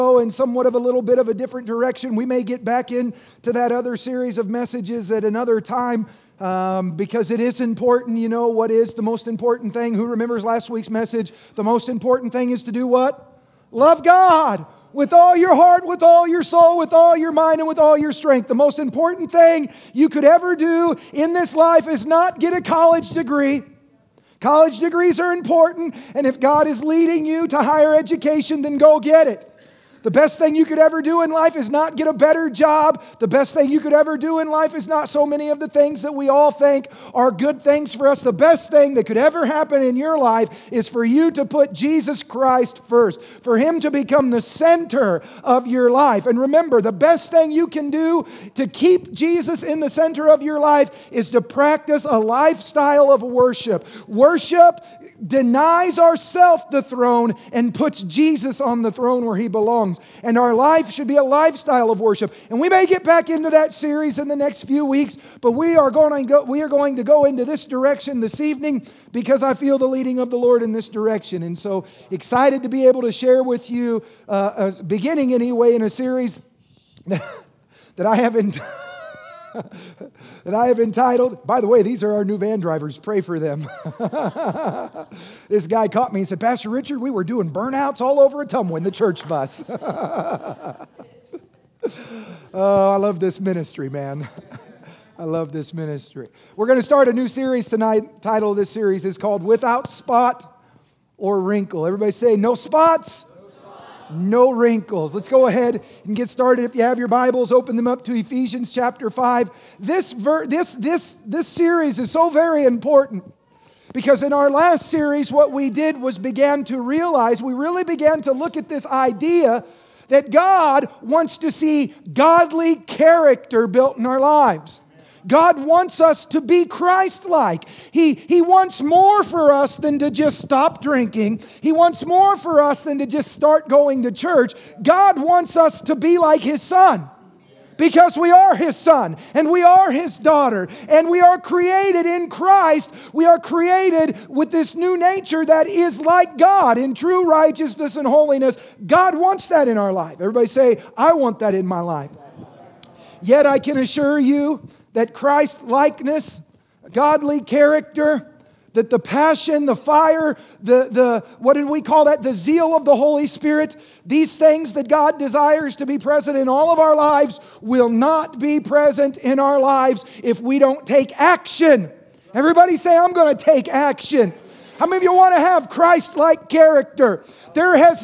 in somewhat of a little bit of a different direction. We may get back into that other series of messages at another time because it is important. You know what is the most important thing? Who remembers last week's message? The most important thing is to do what? Love God with all your heart, with all your soul, with all your mind, and with all your strength. The most important thing you could ever do in this life is not get a college degree. College degrees are important, and if God is leading you to higher education, then go get it. The best thing you could ever do in life is not get a better job. The best thing you could ever do in life is not so many of the things that we all think are good things for us. The best thing that could ever happen in your life is for you to put Jesus Christ first, for Him to become the center of your life. And remember, the best thing you can do to keep Jesus in the center of your life is to practice a lifestyle of worship. Worship denies ourselves the throne and puts Jesus on the throne where He belongs. And our life should be a lifestyle of worship. And we may get back into that series in the next few weeks, but we are going to go into this direction this evening because I feel the leading of the Lord in this direction. And so excited to be able to share with you, beginning anyway, in a series that I have entitled, by the way, these are our new van drivers. Pray for them. This guy caught me and said, Pastor Richard, we were doing burnouts all over Ottumwa in the church bus. Oh, I love this ministry, man. I love this ministry. We're going to start a new series tonight. Title of this series is called Without Spot or Wrinkle. Everybody say, no spots. No wrinkles. Let's go ahead and get started. If you have your Bibles, open them up to Ephesians chapter 5. This series is so very important because in our last series, what we did was we really began to look at this idea that God wants to see godly character built in our lives. God wants us to be Christ-like. He wants more for us than to just stop drinking. He wants more for us than to just start going to church. God wants us to be like His Son. Because we are His son and we are His daughter and we are created in Christ. We are created with this new nature that is like God in true righteousness and holiness. God wants that in our life. Everybody say, I want that in my life. Yet I can assure you that Christ-likeness, godly character, that the passion, the fire, what did we call that? The zeal of the Holy Spirit, these things that God desires to be present in all of our lives will not be present in our lives if we don't take action. Everybody say, I'm going to take action. How many of you want to have Christ-like character? There has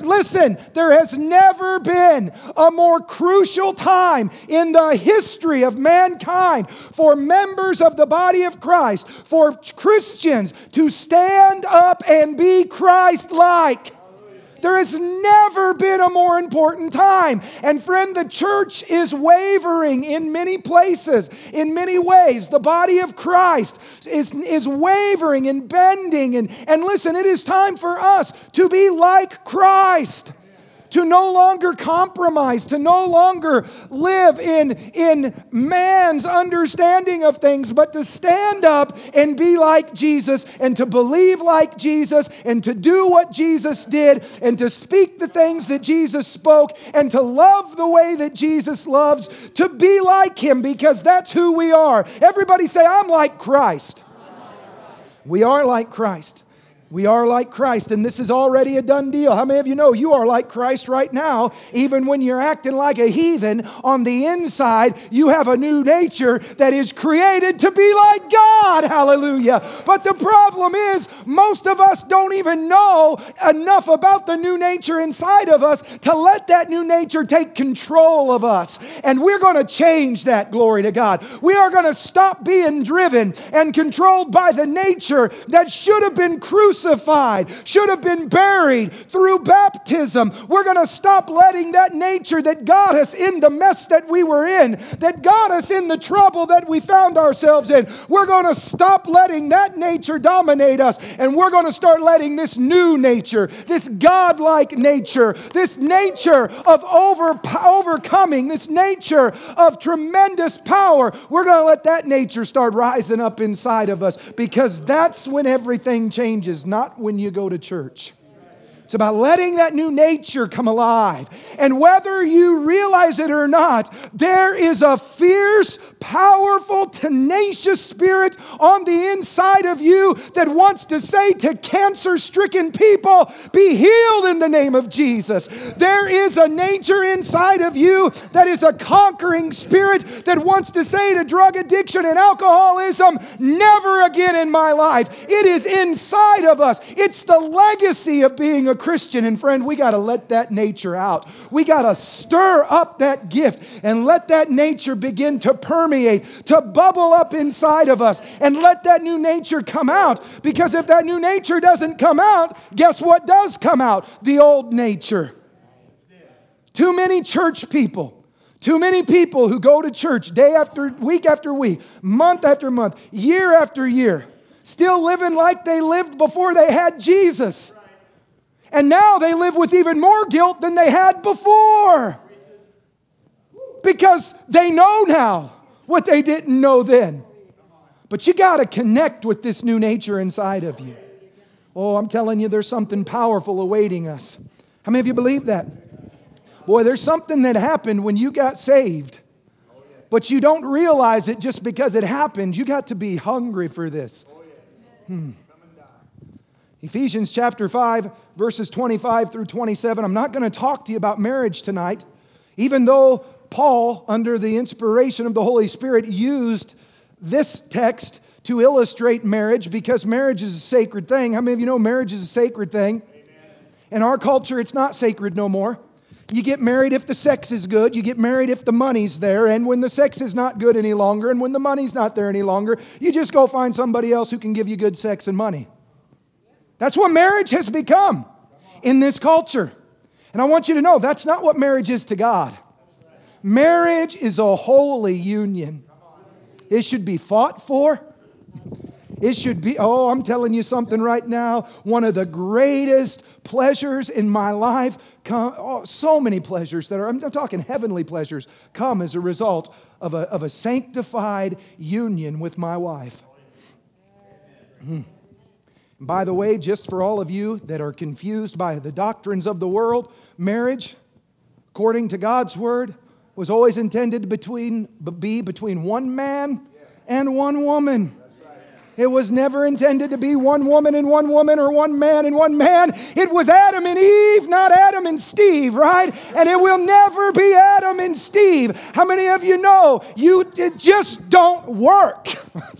never been a more crucial time in the history of mankind for members of the body of Christ, for Christians to stand up and be Christ-like. There has never been a more important time. And friend, the church is wavering in many places, in many ways. The body of Christ is wavering and bending. And listen, it is time for us to be like Christ. To no longer compromise, to no longer live in man's understanding of things, but to stand up and be like Jesus and to believe like Jesus and to do what Jesus did and to speak the things that Jesus spoke and to love the way that Jesus loves, to be like Him because that's who we are. Everybody say, I'm like Christ. We are like Christ. We are like Christ, and this is already a done deal. How many of you know you are like Christ right now? Even when you're acting like a heathen, on the inside, you have a new nature that is created to be like God. Hallelujah. But the problem is, most of us don't even know enough about the new nature inside of us to let that new nature take control of us. And we're going to change that, glory to God. We are going to stop being driven and controlled by the nature that should have been crucified, should have been buried through baptism. We're going to stop letting that nature that got us in the mess that we were in, that got us in the trouble that we found ourselves in. We're going to stop letting that nature dominate us, and we're going to start letting this new nature, this godlike nature, this nature of overcoming, this nature of tremendous power, we're going to let that nature start rising up inside of us, because that's when everything changes. Not when you go to church. It's about letting that new nature come alive. And whether you realize it or not, there is a fierce, powerful, tenacious spirit on the inside of you that wants to say to cancer-stricken people, be healed in the name of Jesus. There is a nature inside of you that is a conquering spirit that wants to say to drug addiction and alcoholism, never again in my life. It is inside of us. It's the legacy of being a Christian. And friend, we got to let that nature out. We got to stir up that gift and let that nature begin to permeate, to bubble up inside of us, and let that new nature come out. Because if that new nature doesn't come out, guess what does come out? The old nature. Too many church people, too many people who go to church day after week, month after month, year after year, still living like they lived before they had Jesus. And now they live with even more guilt than they had before. Because they know now what they didn't know then. But you got to connect with this new nature inside of you. Oh, I'm telling you, there's something powerful awaiting us. How many of you believe that? Boy, there's something that happened when you got saved. But you don't realize it just because it happened. You got to be hungry for this. Ephesians chapter 5, verses 25 through 27. I'm not going to talk to you about marriage tonight, even though Paul, under the inspiration of the Holy Spirit, used this text to illustrate marriage because marriage is a sacred thing. How many of you know marriage is a sacred thing? Amen. In our culture, it's not sacred no more. You get married if the sex is good. You get married if the money's there. And when the sex is not good any longer and when the money's not there any longer, you just go find somebody else who can give you good sex and money. That's what marriage has become in this culture. And I want you to know that's not what marriage is to God. Marriage is a holy union. It should be fought for. It should be, I'm telling you something right now. One of the greatest pleasures in my life, so many pleasures that are, I'm talking heavenly pleasures, come as a result of a sanctified union with my wife. By the way, just for all of you that are confused by the doctrines of the world, marriage, according to God's word, was always intended to be between one man and one woman. It was never intended to be one woman and one woman or one man and one man. It was Adam and Eve, not Adam and Steve, right? And it will never be Adam and Steve. How many of you know it just don't work?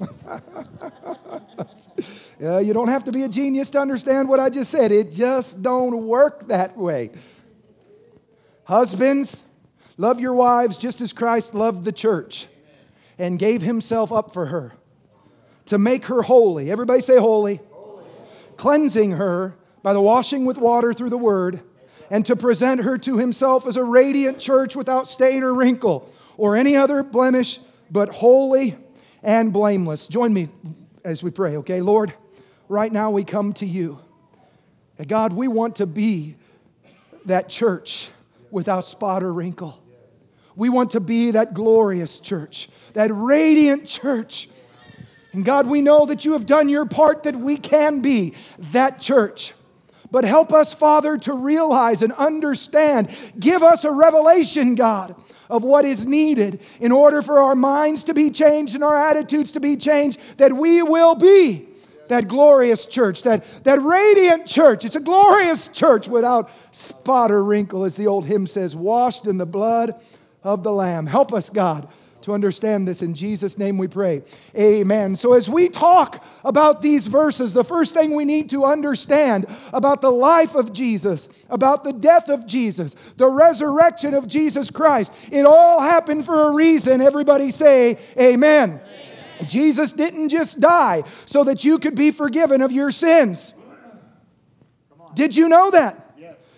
You don't have to be a genius to understand what I just said. It just don't work that way. Husbands, love your wives just as Christ loved the church and gave himself up for her to make her holy. Everybody say holy. Holy. Cleansing her by the washing with water through the word, and to present her to himself as a radiant church without stain or wrinkle or any other blemish, but holy and blameless. Join me as we pray, okay? Lord, right now we come to you. And God, we want to be that church without spot or wrinkle. We want to be that glorious church, that radiant church. And God, we know that you have done your part that we can be that church. But help us, Father, to realize and understand. Give us a revelation, God, of what is needed in order for our minds to be changed and our attitudes to be changed, that we will be that glorious church, that radiant church. It's a glorious church without spot or wrinkle, as the old hymn says, washed in the blood of the Lamb. Help us, God, to understand this. In Jesus' name we pray. Amen. So as we talk about these verses, the first thing we need to understand about the life of Jesus, about the death of Jesus, the resurrection of Jesus Christ, it all happened for a reason. Everybody say amen. Jesus didn't just die so that you could be forgiven of your sins. Did you know that?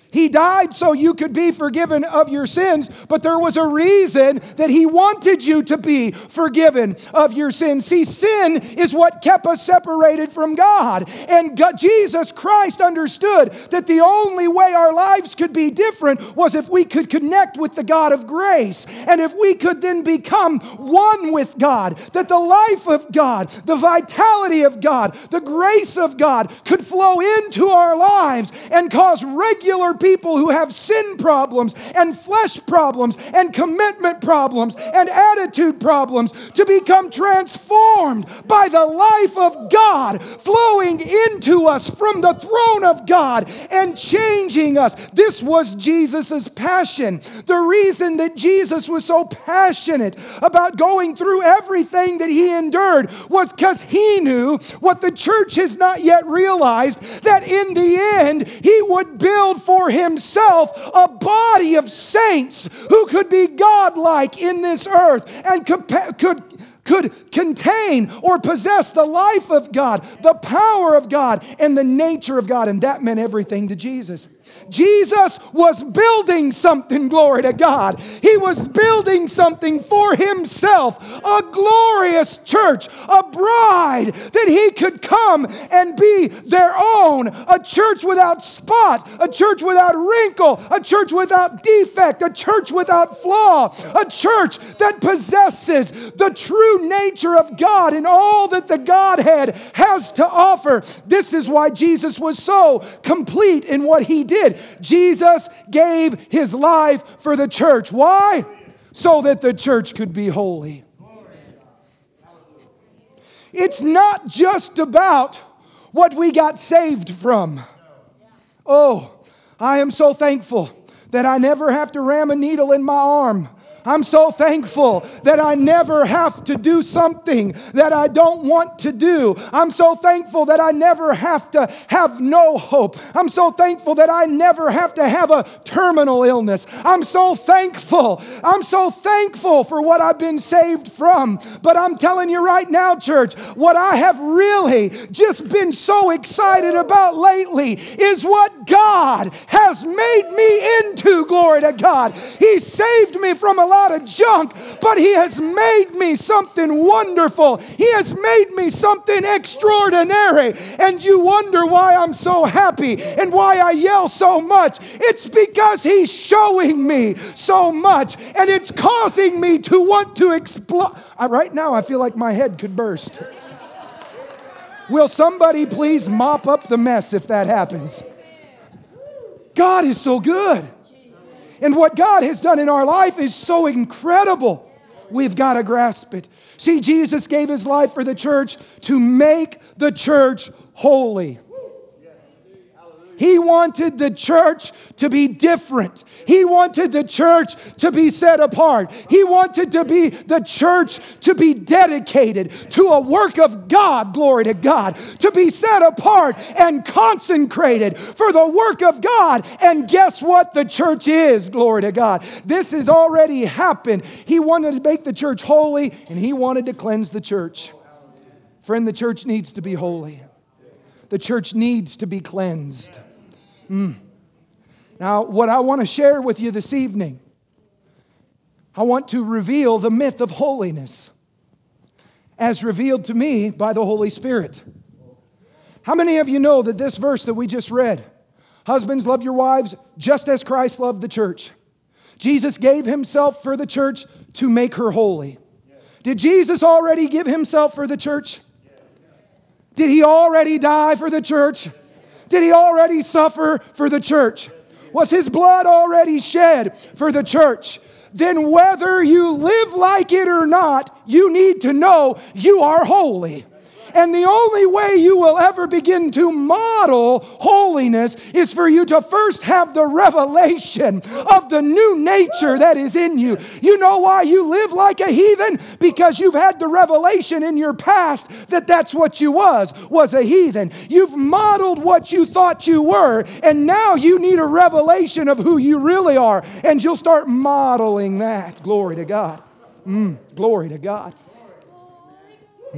He died so you could be forgiven of your sins, but there was a reason that He wanted you to be forgiven of your sins. See, sin is what kept us separated from God. And Jesus Christ understood that the only way our lives could be different was if we could connect with the God of grace. And if we could then become one with God, that the life of God, the vitality of God, the grace of God could flow into our lives and cause regular people who have sin problems and flesh problems and commitment problems and attitude problems to become transformed by the life of God flowing into us from the throne of God and changing us. This was Jesus' passion. The reason that Jesus was so passionate about going through everything that He endured was because He knew what the church has not yet realized, that in the end He would build for Himself a body of saints who could be godlike in this earth and could contain or possess the life of God, the power of God, and the nature of God. And that meant everything to Jesus. Jesus was building something, glory to God. He was building something for Himself, a glorious church, a bride that He could come and be their own, a church without spot, a church without wrinkle, a church without defect, a church without flaw, a church that possesses the true nature of God and all that the Godhead has to offer. This is why Jesus was so complete in what He did. Jesus gave His life for the church. Why? So that the church could be holy. It's not just about what we got saved from. Oh, I am so thankful that I never have to ram a needle in my arm. I'm so thankful that I never have to do something that I don't want to do. I'm so thankful that I never have to have no hope. I'm so thankful that I never have to have a terminal illness. I'm so thankful. I'm so thankful for what I've been saved from. But I'm telling you right now, church, what I have really just been so excited about lately is what God has made me into, glory to God. He saved me from a lot of junk, but He has made me something wonderful. He has made me something extraordinary. And you wonder why I'm so happy and why I yell so much. It's because He's showing me so much, and it's causing me to want to explode. Right now, I feel like my head could burst. Will somebody please mop up the mess if that happens? God is so good. And what God has done in our life is so incredible. We've got to grasp it. See, Jesus gave His life for the church to make the church holy. He wanted the church to be different. He wanted the church to be set apart. He wanted the church to be dedicated to a work of God, glory to God, to be set apart and consecrated for the work of God. And guess what the church is, glory to God. This has already happened. He wanted to make the church holy, and He wanted to cleanse the church. Friend, the church needs to be holy. The church needs to be cleansed. Now, what I want to share with you this evening, I want to reveal the myth of holiness as revealed to me by the Holy Spirit. How many of you know that this verse that we just read, husbands, love your wives just as Christ loved the church. Jesus gave Himself for the church to make her holy. Did Jesus already give Himself for the church? Did He already die for the church? Did He already suffer for the church? Was His blood already shed for the church? Then whether you live like it or not, you need to know you are holy. And the only way you will ever begin to model holiness is for you to first have the revelation of the new nature that is in you. You know why you live like a heathen? Because you've had the revelation in your past that that's what you was a heathen. You've modeled what you thought you were, and now you need a revelation of who you really are, and you'll start modeling that. Glory to God. Glory to God.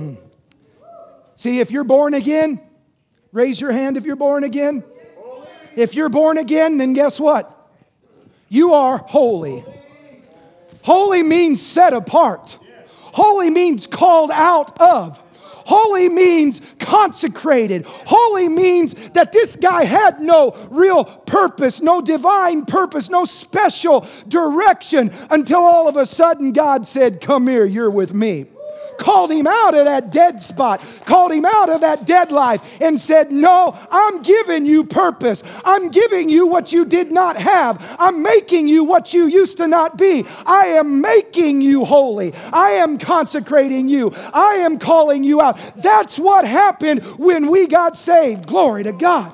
See, if you're born again, raise your hand if you're born again. If you're born again, then guess what? You are holy. Holy means set apart. Holy means called out of. Holy means consecrated. Holy means that this guy had no real purpose, no divine purpose, no special direction until all of a sudden God said, come here, you're with me. Called him out of that dead spot, called him out of that dead life and said, no, I'm giving you purpose. I'm giving you what you did not have. I'm making you what you used to not be. I am making you holy. I am consecrating you. I am calling you out. That's what happened when we got saved. Glory to God.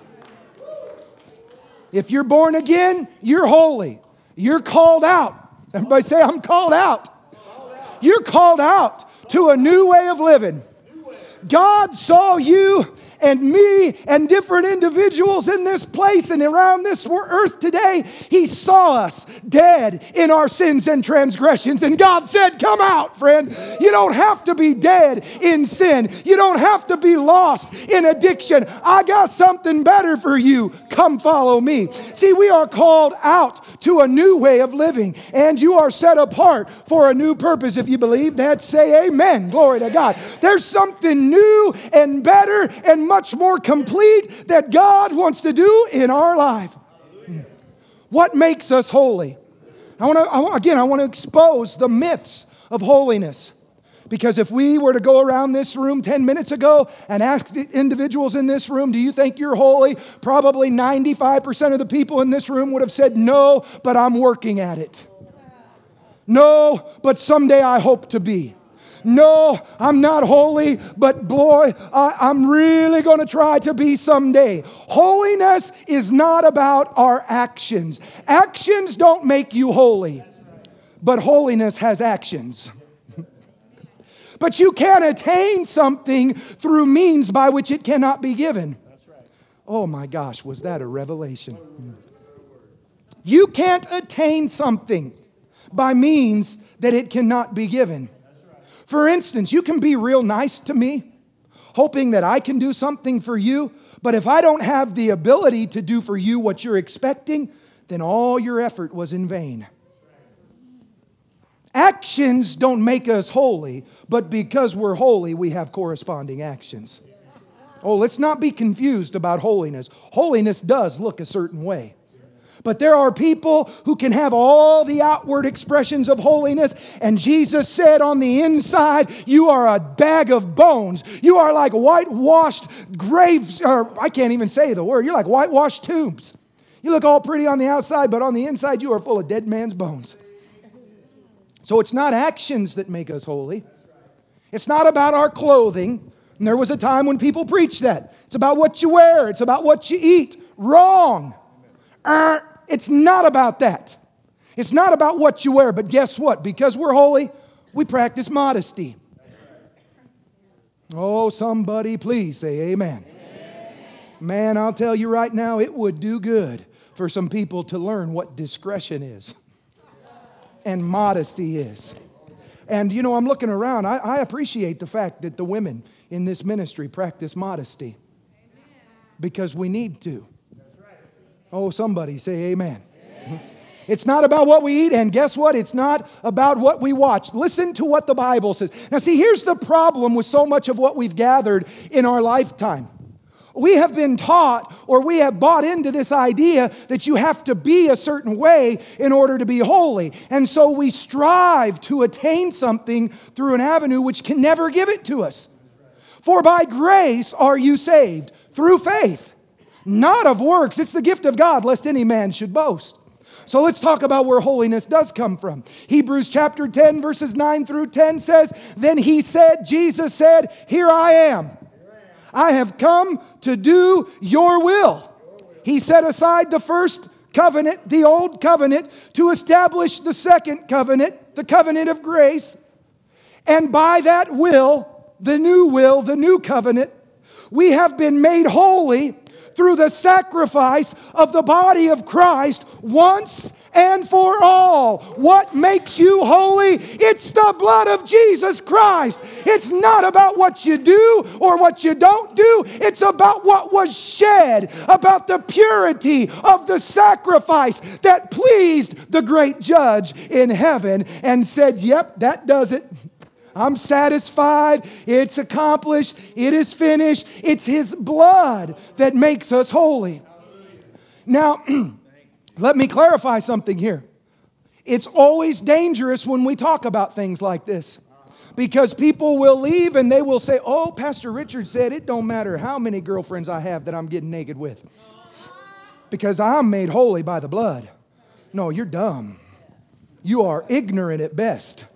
If you're born again, you're holy. You're called out. Everybody say, I'm called out. You're called out to a new way of living. God saw you and me and different individuals in this place and around this earth today. He saw us dead in our sins and transgressions. And God said, come out, friend. You don't have to be dead in sin. You don't have to be lost in addiction. I got something better for you. Come follow me. See, we are called out to a new way of living, and you are set apart for a new purpose. If you believe that, say amen. Glory to God. There's something new and better and much more complete that God wants to do in our life. What makes us holy? I want to expose the myths of holiness. Because if we were to go around this room 10 minutes ago and ask the individuals in this room, do you think you're holy? Probably 95% of the people in this room would have said, no, but I'm working at it. No, but someday I hope to be. No, I'm not holy, but boy, I'm really going to try to be someday. Holiness is not about our actions. Actions don't make you holy, but holiness has actions. But you can't attain something through means by which it cannot be given. Oh my gosh, was that a revelation? You can't attain something by means that it cannot be given. For instance, you can be real nice to me, hoping that I can do something for you, but if I don't have the ability to do for you what you're expecting, then all your effort was in vain. Actions don't make us holy, but because we're holy, we have corresponding actions. Oh, let's not be confused about holiness. Holiness does look a certain way. But there are people who can have all the outward expressions of holiness, and Jesus said on the inside, you are a bag of bones. You are like whitewashed graves, or I can't even say the word. You're like whitewashed tombs. You look all pretty on the outside, but on the inside, you are full of dead man's bones. So it's not actions that make us holy. It's not about our clothing. And there was a time when people preached that. It's about what you wear. It's about what you eat. Wrong. It's not about that. It's not about what you wear. But guess what? Because we're holy, we practice modesty. Oh, somebody please say amen. Man, I'll tell you right now, it would do good for some people to learn what discretion is. And modesty is. And you know, I'm looking around. I appreciate the fact that the women in this ministry practice modesty. Because we need to. Oh, somebody say amen. It's not about what we eat, and guess what? It's not about what we watch. Listen to what the Bible says. Now see, here's the problem with so much of what we've gathered in our lifetime. We have been taught, or we have bought into this idea that you have to be a certain way in order to be holy. And so we strive to attain something through an avenue which can never give it to us. For by grace are you saved, through faith, not of works. It's the gift of God, lest any man should boast. So let's talk about where holiness does come from. Hebrews chapter 10, verses 9 through 10 says, then Jesus said, here I am. I have come to do your will. He set aside the first covenant, the old covenant, to establish the second covenant, the covenant of grace. And by that will, the new covenant, we have been made holy through the sacrifice of the body of Christ once and for all. all. What makes you holy? It's the blood of Jesus Christ. It's not about what you do or what you don't do. It's about what was shed, about the purity of the sacrifice that pleased the great judge in heaven and said, yep, that does it. I'm satisfied. It's accomplished. It is finished. It's His blood that makes us holy. Now, let me clarify something here. It's always dangerous when we talk about things like this, because people will leave and they will say, oh, Pastor Richard said it don't matter how many girlfriends I have that I'm getting naked with, because I'm made holy by the blood. No, you're dumb. You are ignorant at best.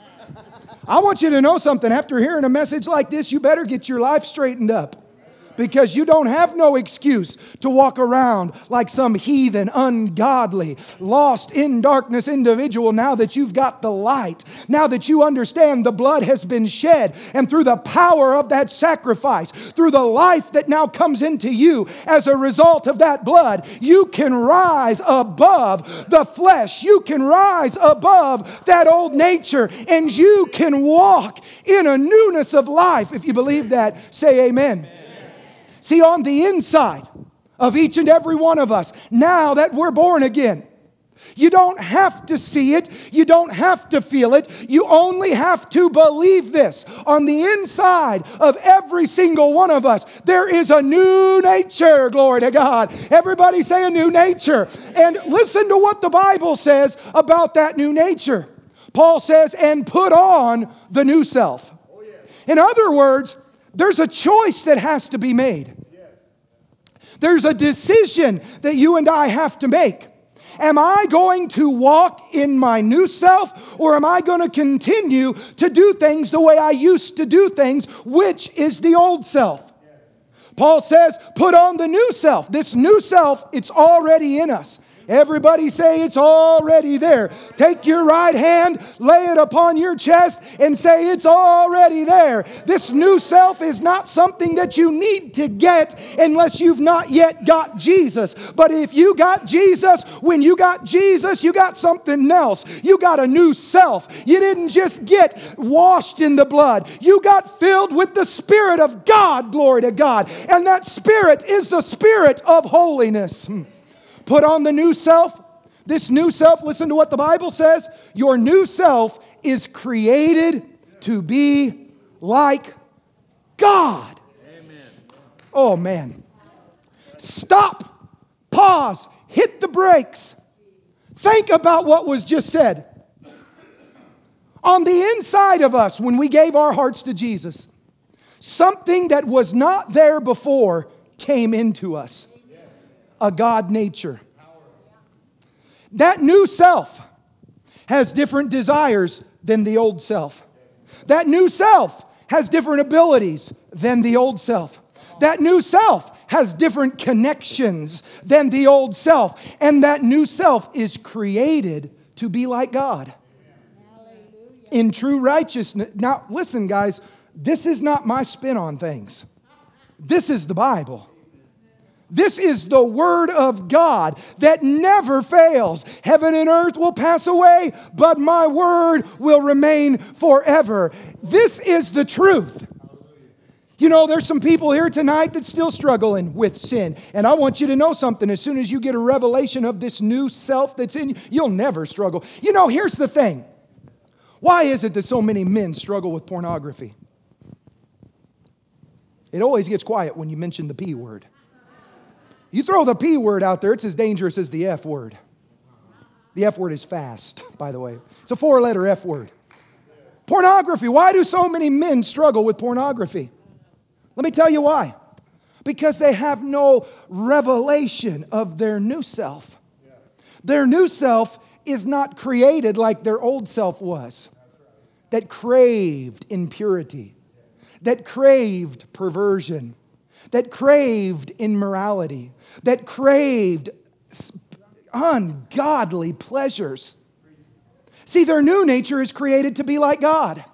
I want you to know something. After hearing a message like this, you better get your life straightened up, because you don't have no excuse to walk around like some heathen, ungodly, lost in darkness individual now that you've got the light. Now that you understand the blood has been shed, and through the power of that sacrifice, through the life that now comes into you as a result of that blood, you can rise above the flesh. You can rise above that old nature, and you can walk in a newness of life. If you believe that, say amen. See, on the inside of each and every one of us, now that we're born again, you don't have to see it. You don't have to feel it. You only have to believe this. On the inside of every single one of us, there is a new nature, glory to God. Everybody say a new nature. And listen to what the Bible says about that new nature. Paul says, and put on the new self. In other words, there's a choice that has to be made. There's a decision that you and I have to make. Am I going to walk in my new self, or am I going to continue to do things the way I used to do things, which is the old self? Paul says, put on the new self. This new self, it's already in us. Everybody say it's already there. Take your right hand, lay it upon your chest, and say it's already there. This new self is not something that you need to get unless you've not yet got Jesus. But if you got Jesus, when you got Jesus, you got something else. You got a new self. You didn't just get washed in the blood. You got filled with the Spirit of God, glory to God. And that Spirit is the Spirit of holiness. Put on the new self. This new self, listen to what the Bible says. Your new self is created to be like God. Amen. Oh, man. Stop. Pause. Hit the brakes. Think about what was just said. On the inside of us, when we gave our hearts to Jesus, something that was not there before came into us. A God nature. That new self has different desires than the old self. That new self has different abilities than the old self. That new self has different connections than the old self. And that new self is created to be like God in true righteousness. Now, listen, guys, this is not my spin on things. This is the Bible. This is the Word of God that never fails. Heaven and earth will pass away, but my word will remain forever. This is the truth. You know, there's some people here tonight that's still struggling with sin. And I want you to know something. As soon as you get a revelation of this new self that's in you, you'll never struggle. You know, here's the thing. Why is it that so many men struggle with pornography? It always gets quiet when you mention the P word. You throw the P word out there, it's as dangerous as the F word. The F word is fast, by the way. It's a 4-letter F word. Pornography. Why do so many men struggle with pornography? Let me tell you why. Because they have no revelation of their new self. Their new self is not created like their old self was. That craved impurity. That craved perversion. That craved immorality. That craved ungodly pleasures. See, their new nature is created to be like God.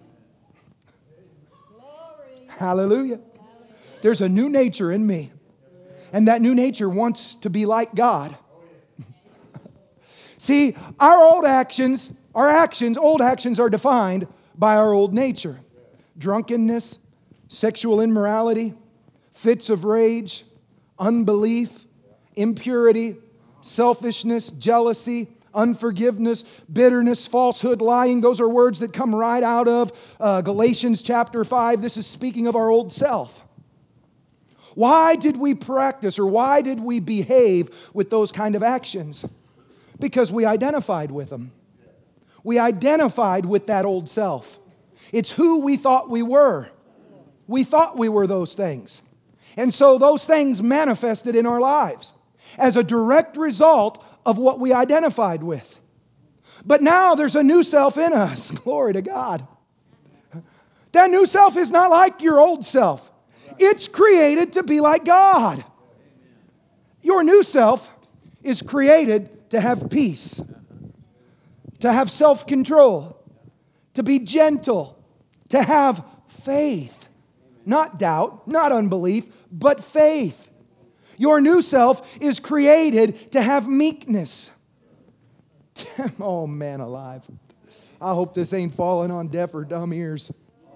Hallelujah. There's a new nature in me. And that new nature wants to be like God. See, old actions are defined by our old nature. Drunkenness, sexual immorality, fits of rage, unbelief, impurity, selfishness, jealousy, unforgiveness, bitterness, falsehood, lying. Those are words that come right out of Galatians chapter 5. This is speaking of our old self. Why did we practice or why did we behave with those kind of actions? Because we identified with them. We identified with that old self. It's who we thought we were. We thought we were those things. And so those things manifested in our lives as a direct result of what we identified with. But now there's a new self in us. Glory to God. That new self is not like your old self. It's created to be like God. Your new self is created to have peace, to have self-control, to be gentle, to have faith. Not doubt, not unbelief, but faith. Your new self is created to have meekness. Oh, man alive. I hope this ain't falling on deaf or dumb ears.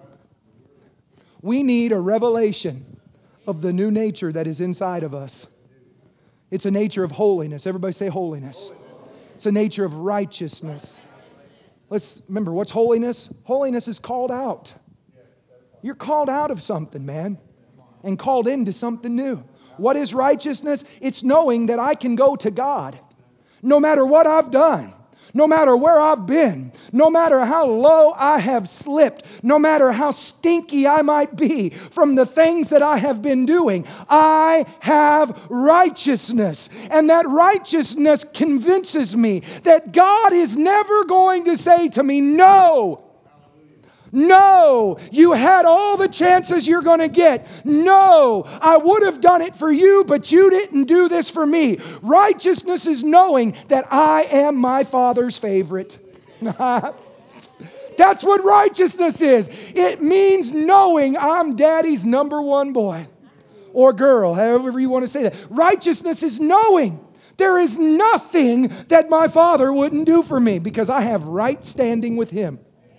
We need a revelation of the new nature that is inside of us. It's a nature of holiness. Everybody say holiness. It's a nature of righteousness. Let's remember, what's holiness? Holiness is called out. You're called out of something, man, and called into something new. What is righteousness? It's knowing that I can go to God no matter what I've done, no matter where I've been, no matter how low I have slipped, no matter how stinky I might be from the things that I have been doing. I have righteousness, and that righteousness convinces me that God is never going to say to me, no. No, you had all the chances you're going to get. No, I would have done it for you, but you didn't do this for me. Righteousness is knowing that I am my Father's favorite. That's what righteousness is. It means knowing I'm Daddy's number one boy or girl, however you want to say that. Righteousness is knowing there is nothing that my Father wouldn't do for me because I have right standing with Him.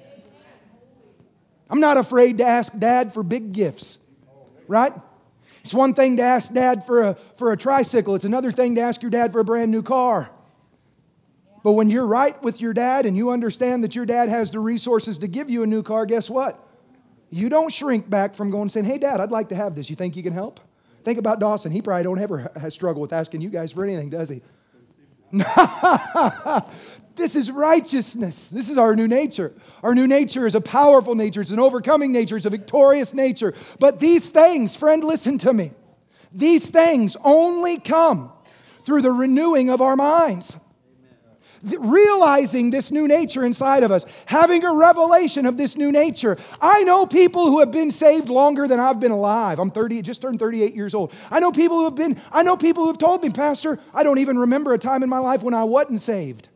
I'm not afraid to ask Dad for big gifts, right? It's one thing to ask Dad for a tricycle. It's another thing to ask your dad for a brand new car. But when you're right with your dad and you understand that your dad has the resources to give you a new car, guess what? You don't shrink back from going and saying, hey, Dad, I'd like to have this. You think you can help? Think about Dawson. He probably don't ever struggle with asking you guys for anything, does he? This is righteousness. This is our new nature. Our new nature is a powerful nature. It's an overcoming nature. It's a victorious nature. But these things, friend, listen to me. These things only come through the renewing of our minds. Realizing this new nature inside of us. Having a revelation of this new nature. I know people who have been saved longer than I've been alive. I'm just turned 38 years old. I know people who have told me, Pastor, I don't even remember a time in my life when I wasn't saved.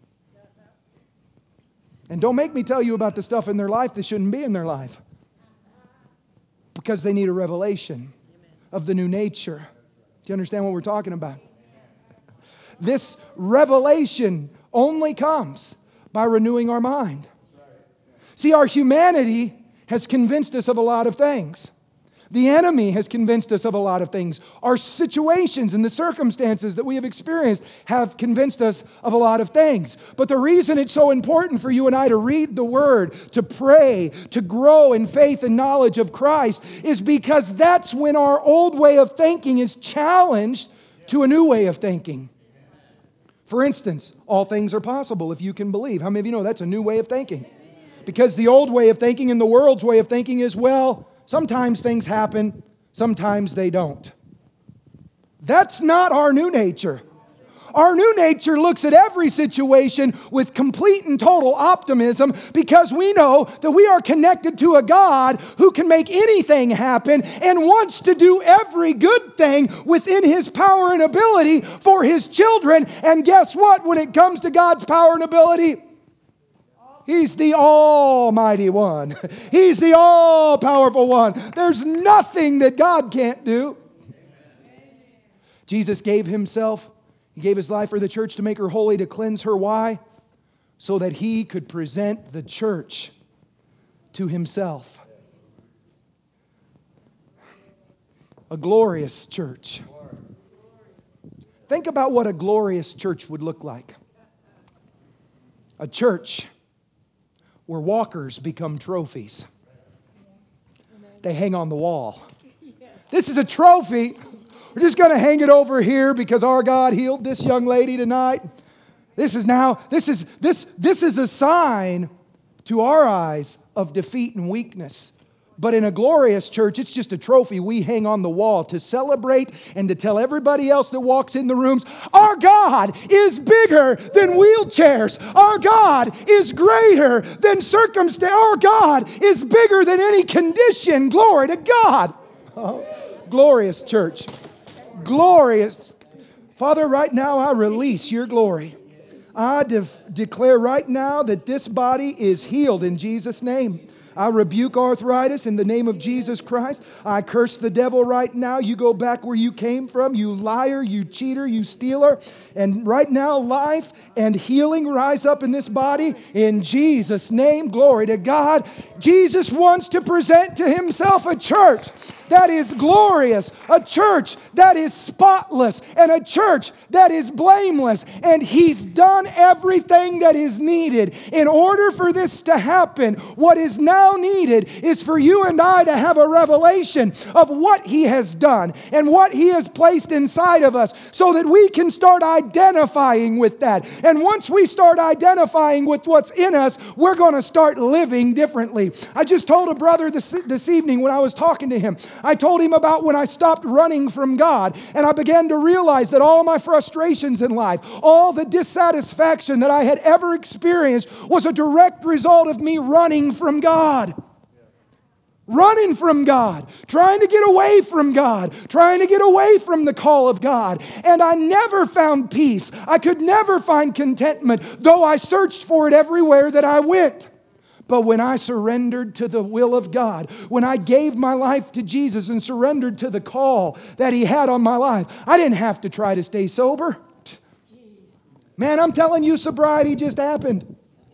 And don't make me tell you about the stuff in their life that shouldn't be in their life. Because they need a revelation of the new nature. Do you understand what we're talking about? This revelation only comes by renewing our mind. See, our humanity has convinced us of a lot of things. The enemy has convinced us of a lot of things. Our situations and the circumstances that we have experienced have convinced us of a lot of things. But the reason it's so important for you and I to read the Word, to pray, to grow in faith and knowledge of Christ is because that's when our old way of thinking is challenged to a new way of thinking. For instance, all things are possible if you can believe. How many of you know that's a new way of thinking? Because the old way of thinking and the world's way of thinking is, well, sometimes things happen, sometimes they don't. That's not our new nature. Our new nature looks at every situation with complete and total optimism because we know that we are connected to a God who can make anything happen and wants to do every good thing within His power and ability for His children. And guess what? When it comes to God's power and ability, He's the Almighty One. He's the all-powerful one. There's nothing that God can't do. Jesus gave Himself He gave His life for the church to make her holy, to cleanse her. Why? So that He could present the church to Himself. A glorious church. Think about what a glorious church would look like. A church where walkers become trophies. They hang on the wall. This is a trophy. We're just going to hang it over here because our God healed this young lady tonight. This is a sign to our eyes of defeat and weakness. But in a glorious church, it's just a trophy we hang on the wall to celebrate and to tell everybody else that walks in the rooms, our God is bigger than wheelchairs. Our God is greater than circumstance. Our God is bigger than any condition. Glory to God. Oh, glorious church. Glorious. Father, right now I release your glory. I declare right now that this body is healed in Jesus' name. I rebuke arthritis in the name of Jesus Christ. I curse the devil right now. You go back where you came from, you liar, you cheater, you stealer. And right now, life and healing rise up in this body in Jesus' name. Glory to God. Jesus wants to present to Himself a church that is glorious, a church that is spotless, and a church that is blameless. And He's done everything that is needed. In order for this to happen, what is now needed is for you and I to have a revelation of what He has done and what He has placed inside of us so that we can start identifying with that. And once we start identifying with what's in us, we're going to start living differently. I just told a brother this evening when I was talking to him, I told him about when I stopped running from God and I began to realize that all my frustrations in life, all the dissatisfaction that I had ever experienced was a direct result of me running from God. Running from God, trying to get away from God, trying to get away from the call of God. And I never found peace. I could never find contentment, though I searched for it everywhere that I went. But when I surrendered to the will of God, when I gave my life to Jesus and surrendered to the call that He had on my life, I didn't have to try to stay sober. Man, I'm telling you, sobriety just happened.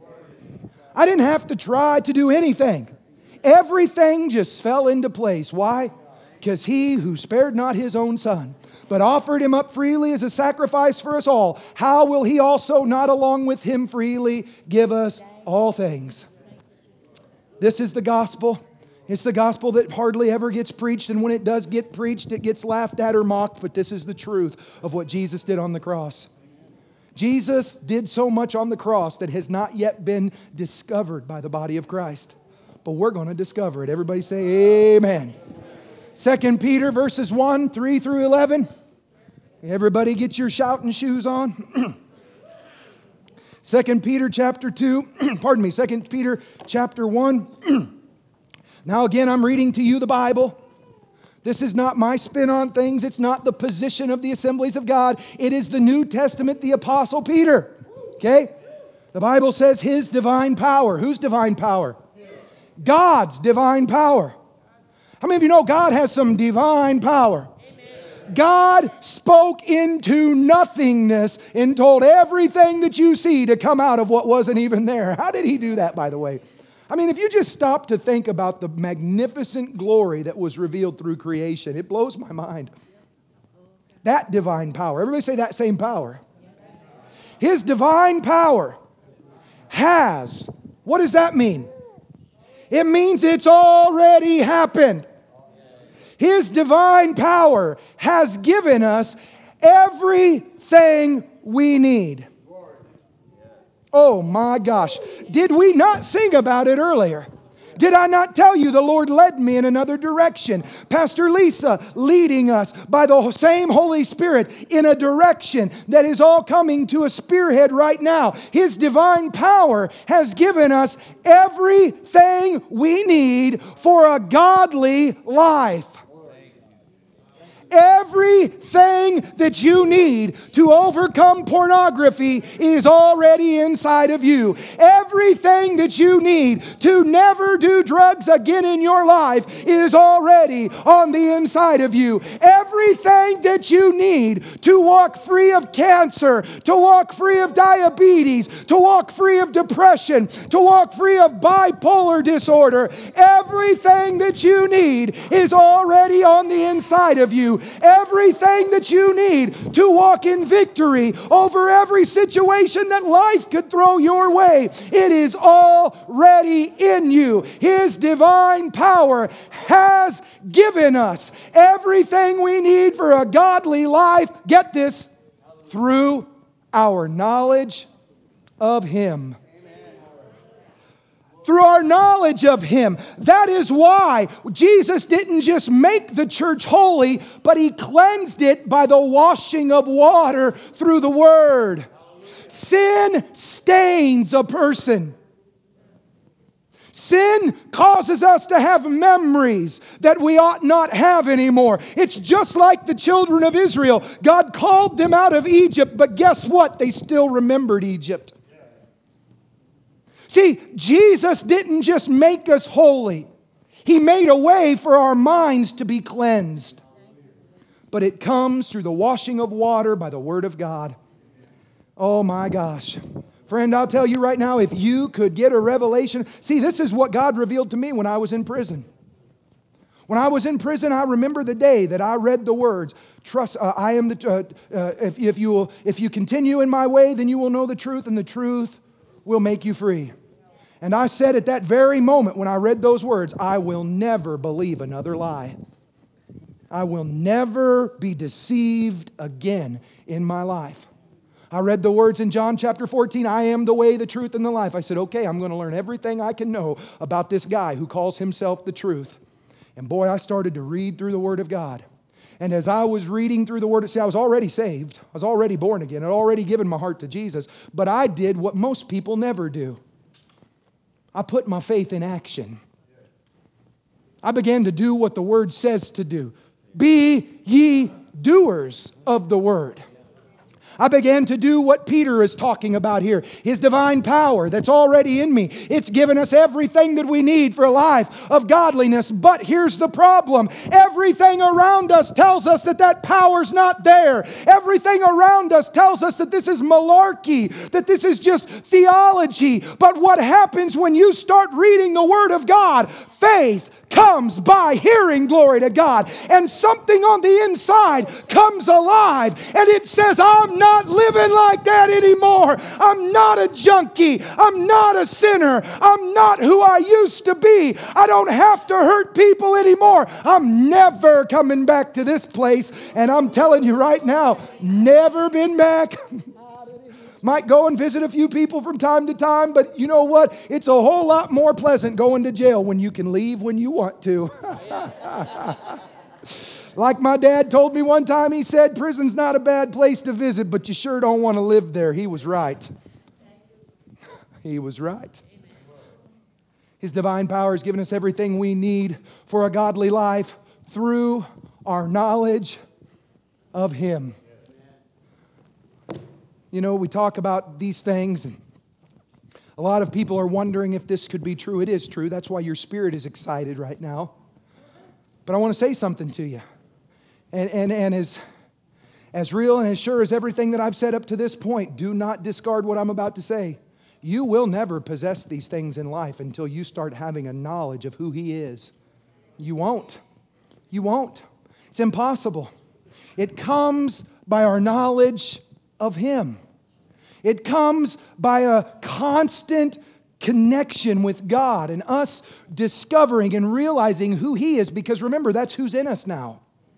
I didn't have to try to do anything. Everything just fell into place. Why? Because He who spared not His own Son, but offered Him up freely as a sacrifice for us all, how will He also not along with Him freely give us all things? This is the gospel. It's the gospel that hardly ever gets preached, and when it does get preached, it gets laughed at or mocked, but this is the truth of what Jesus did on the cross. Jesus did so much on the cross that has not yet been discovered by the body of Christ. But we're going to discover it. Everybody say amen. 2 Peter verses 1, 3 through 11. Everybody get your shouting shoes on. 2 Peter chapter 2, pardon me, 2 Peter chapter 1. Now again, I'm reading to you the Bible. This is not my spin on things. It's not the position of the Assemblies of God. It is the New Testament, the Apostle Peter. Okay? The Bible says His divine power. Whose divine power? God's divine power. How many of you know God has some divine power? God spoke into nothingness and told everything that you see to come out of what wasn't even there. How did He do that, by the way? I mean, if you just stop to think about the magnificent glory that was revealed through creation, it blows my mind. That divine power. Everybody say that same power. His divine power has, what does that mean? It means it's already happened. His divine power has given us everything we need. Oh my gosh. Did we not sing about it earlier? Did I not tell you the Lord led me in another direction? Pastor Lisa leading us by the same Holy Spirit in a direction that is all coming to a spearhead right now. His divine power has given us everything we need for a godly life. Everything that you need to overcome pornography is already inside of you. Everything that you need to never do drugs again in your life is already on the inside of you. Everything that you need to walk free of cancer, to walk free of diabetes, to walk free of depression, to walk free of bipolar disorder, everything that you need is already on the inside of you. Everything that you need to walk in victory over every situation that life could throw your way, it is already in you. His divine power has given us everything we need for a godly life. Get this, through our knowledge of Him. Through our knowledge of Him. That is why Jesus didn't just make the church holy, but He cleansed it by the washing of water through the Word. Sin stains a person. Sin causes us to have memories that we ought not have anymore. It's just like the children of Israel. God called them out of Egypt, but guess what? They still remembered Egypt. See, Jesus didn't just make us holy. He made a way for our minds to be cleansed. But it comes through the washing of water by the Word of God. Oh my gosh. Friend, I'll tell you right now, if you could get a revelation. See, this is what God revealed to me when I was in prison. When I was in prison, I remember the day that I read the words, "Trust. I am the. If you continue in my way, then you will know the truth, and the truth will make you free." And I said at that very moment when I read those words, I will never believe another lie. I will never be deceived again in my life. I read the words in John chapter 14, I am the way, the truth, and the life. I said, okay, I'm going to learn everything I can know about this guy who calls himself the truth. And boy, I started to read through the Word of God. And as I was reading through the Word, see, I was already saved. I was already born again. I'd already given my heart to Jesus. But I did what most people never do. I put my faith in action. I began to do what the Word says to do. Be ye doers of the Word. I began to do what Peter is talking about here. His divine power that's already in me. It's given us everything that we need for a life of godliness. But here's the problem. Everything around us tells us that that power's not there. Everything around us tells us that this is malarkey, that this is just theology. But what happens when you start reading the Word of God? Faith comes by hearing, glory to God. And something on the inside comes alive. And it says, I'm not living like that anymore. I'm not a junkie. I'm not a sinner. I'm not who I used to be. I don't have to hurt people anymore. I'm never coming back to this place. And I'm telling you right now, never been back. Might go and visit a few people from time to time, but you know what? It's a whole lot more pleasant going to jail when you can leave when you want to. Like my dad told me one time, he said, prison's not a bad place to visit, but you sure don't want to live there. He was right. He was right. His divine power has given us everything we need for a godly life through our knowledge of Him. You know, we talk about these things, and a lot of people are wondering if this could be true. It is true. That's why your spirit is excited right now. But I want to say something to you. And as real and as sure as everything that I've said up to this point, do not discard what I'm about to say. You will never possess these things in life until you start having a knowledge of who He is. You won't. You won't. It's impossible. It comes by our knowledge of Him. It comes by a constant connection with God and us discovering and realizing who He is, because remember, that's who's in us now.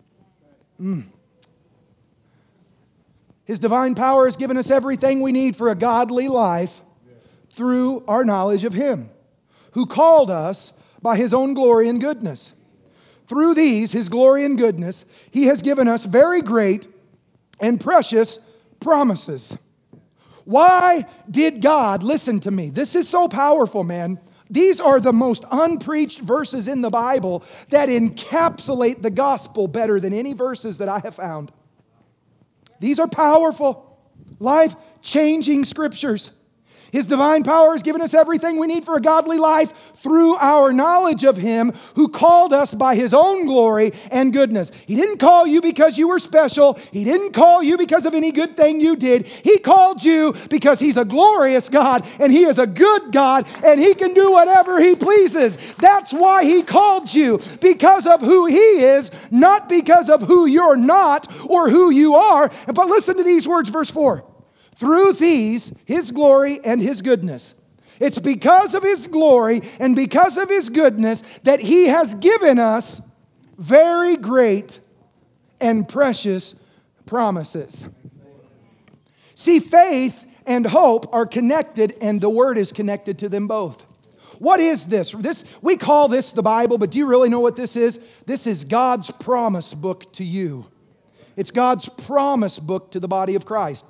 His divine power has given us everything we need for a godly life through our knowledge of Him, who called us by His own glory and goodness. Through these, His glory and goodness, He has given us very great and precious promises. Why did God, listen to me, this is so powerful, man. These are the most unpreached verses in the Bible that encapsulate the gospel better than any verses that I have found. These are powerful, life-changing scriptures. His divine power has given us everything we need for a godly life through our knowledge of Him who called us by His own glory and goodness. He didn't call you because you were special. He didn't call you because of any good thing you did. He called you because He's a glorious God and He is a good God and He can do whatever He pleases. That's why He called you, because of who He is, not because of who you're not or who you are. But listen to these words, verse 4. Through these, His glory and His goodness. It's because of His glory and because of His goodness that He has given us very great and precious promises. See, faith and hope are connected, and the Word is connected to them both. What is this? We call this the Bible, but do you really know what this is? This is God's promise book to you. It's God's promise book to the body of Christ.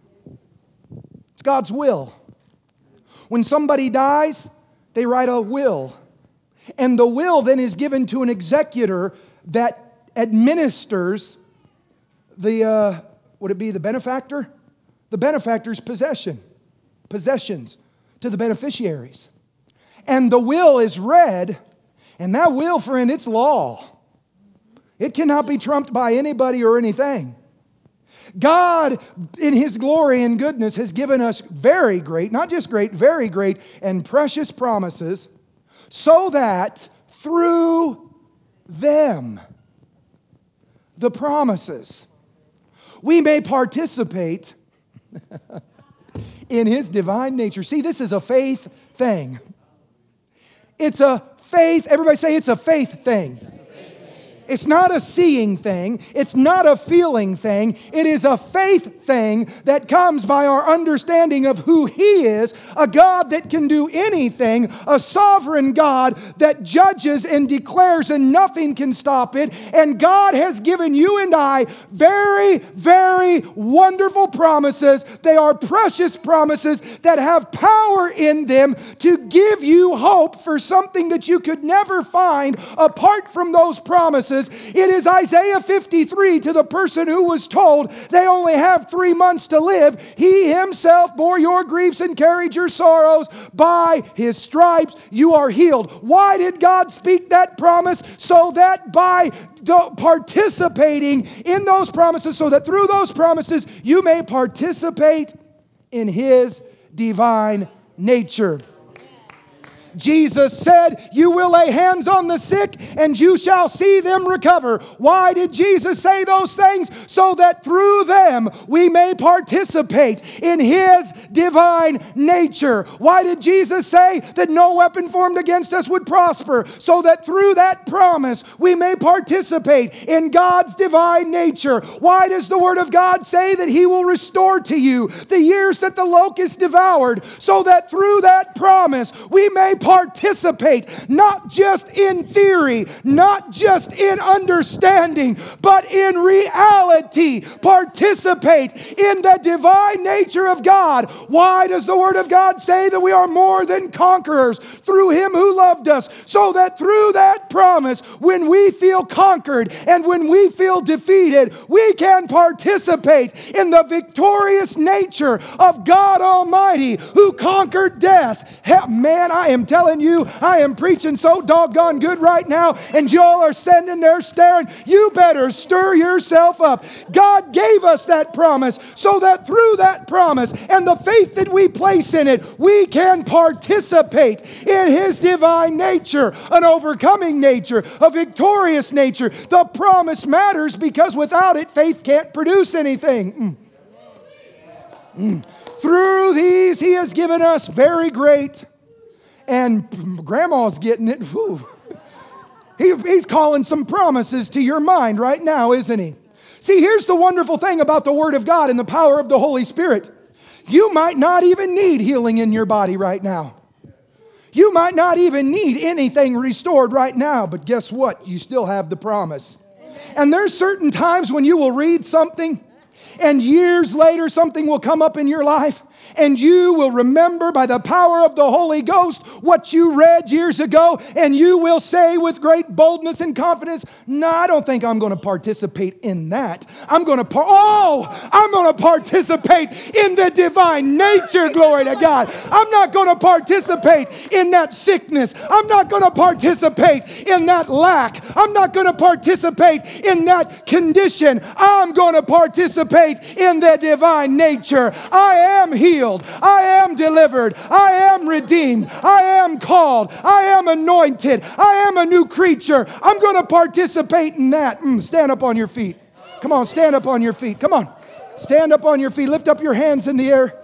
God's will. When somebody dies, they write a will. And the will then is given to an executor that administers would it be the benefactor? The benefactor's possessions to the beneficiaries. And the will is read, and that will, friend, it's law. It cannot be trumped by anybody or anything. God, in His glory and goodness, has given us very great, not just great, very great and precious promises, so that through them, the promises, we may participate in His divine nature. See, this is a faith thing. It's a faith, everybody say it's a faith thing. It's not a seeing thing. It's not a feeling thing. It is a faith thing that comes by our understanding of who He is, a God that can do anything, a sovereign God that judges and declares and nothing can stop it. And God has given you and I very, very wonderful promises. They are precious promises that have power in them to give you hope for something that you could never find apart from those promises. It is Isaiah 53 to the person who was told they only have 3 months to live. He Himself bore your griefs and carried your sorrows. By His stripes you are healed. Why did God speak that promise? So that by participating in those promises, so that through those promises you may participate in His divine nature. Jesus said, you will lay hands on the sick and you shall see them recover. Why did Jesus say those things? So that through them we may participate in His divine nature. Why did Jesus say that no weapon formed against us would prosper? So that through that promise we may participate in God's divine nature. Why does the Word of God say that He will restore to you the years that the locust devoured? So that through that promise we may participate, not just in theory, not just in understanding, but in reality. Participate in the divine nature of God. Why does the Word of God say that we are more than conquerors through Him who loved us? So that through that promise, when we feel conquered and when we feel defeated, we can participate in the victorious nature of God Almighty who conquered death. Man, I am telling you, I am preaching so doggone good right now, and y'all are sitting there staring. You better stir yourself up. God gave us that promise so that through that promise and the faith that we place in it, we can participate in His divine nature, an overcoming nature, a victorious nature. The promise matters because without it, faith can't produce anything. Through these, He has given us very great. And Grandma's getting it. He's calling some promises to your mind right now, isn't he? See, here's the wonderful thing about the Word of God and the power of the Holy Spirit. You might not even need healing in your body right now. You might not even need anything restored right now, but guess what? You still have the promise. And there's certain times when you will read something and years later something will come up in your life And you will remember by the power of the Holy Ghost what you read years ago, and you will say with great boldness and confidence, no, I don't think I'm going to participate in that. I'm going to participate in the divine nature, glory to God. I'm not going to participate in that sickness. I'm not going to participate in that lack. I'm not going to participate in that condition. I'm going to participate in the divine nature. I am healed. I am delivered. I am redeemed. I am called. I am anointed. I am a new creature. I'm going to participate in that. Stand up on your feet. Come on, stand up on your feet. Come on. Stand up on your feet. Lift up your hands in the air.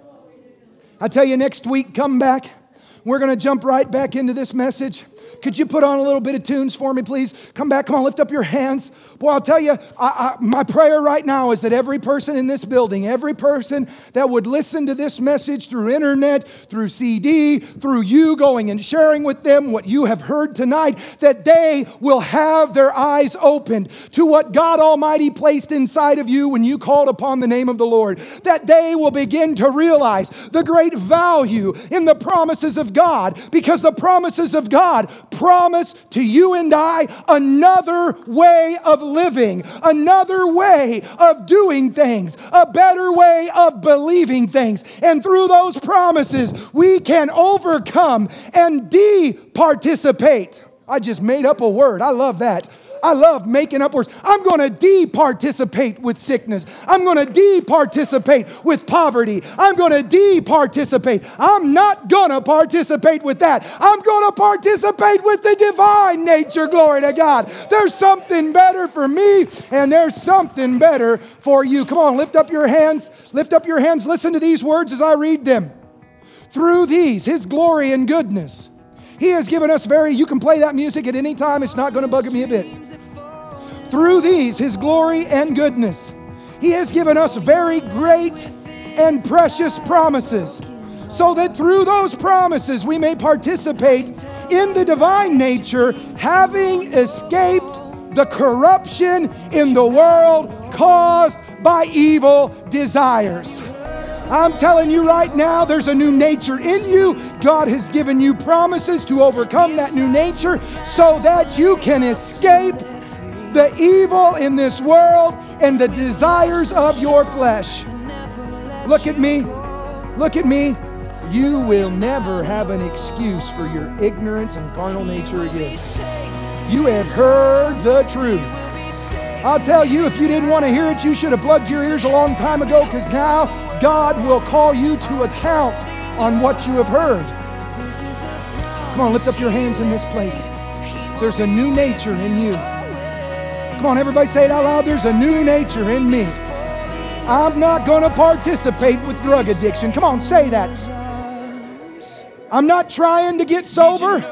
I tell you, next week, come back. We're going to jump right back into this message. Could you put on a little bit of tunes for me, please? Come back. Come on, lift up your hands. Boy, I'll tell you, my prayer right now is that every person in this building, every person that would listen to this message through internet, through CD, through you going and sharing with them what you have heard tonight, that they will have their eyes opened to what God Almighty placed inside of you when you called upon the name of the Lord. That they will begin to realize the great value in the promises of God, because the promises of God promise to you and I another way of living, another way of doing things, a better way of believing things. And through those promises, we can overcome and de-participate. I just made up a word. I love that. I love making up words. I'm going to de-participate with sickness. I'm going to de-participate with poverty. I'm going to de-participate. I'm not going to participate with that. I'm going to participate with the divine nature. Glory to God. There's something better for me, and there's something better for you. Come on, lift up your hands. Lift up your hands. Listen to these words as I read them. Through these, His glory and goodness, He has given us you can play that music at any time. It's not going to bug me a bit. Through these, His glory and goodness, He has given us very great and precious promises, so that through those promises we may participate in the divine nature, having escaped the corruption in the world caused by evil desires. I'm telling you right now, there's a new nature in you. God has given you promises to overcome that new nature so that you can escape the evil in this world and the desires of your flesh. Look at me. Look at me. You will never have an excuse for your ignorance and carnal nature again. You have heard the truth. I'll tell you, if you didn't want to hear it, you should have plugged your ears a long time ago, because now God will call you to account on what you have heard. Come on, lift up your hands in this place. There's a new nature in you. Come on, everybody say it out loud. There's a new nature in me. I'm not going to participate with drug addiction. Come on, say that. I'm not trying to get sober.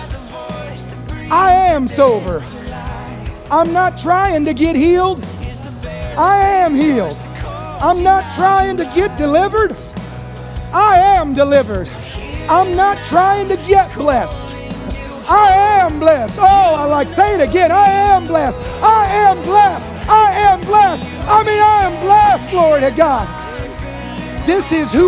I am sober. I'm not trying to get healed. I am healed. I'm not trying to get delivered. I am delivered. I'm not trying to get blessed. I am blessed. Say it again. I am blessed. I am blessed. I am blessed. I am blessed. Glory to God. This is who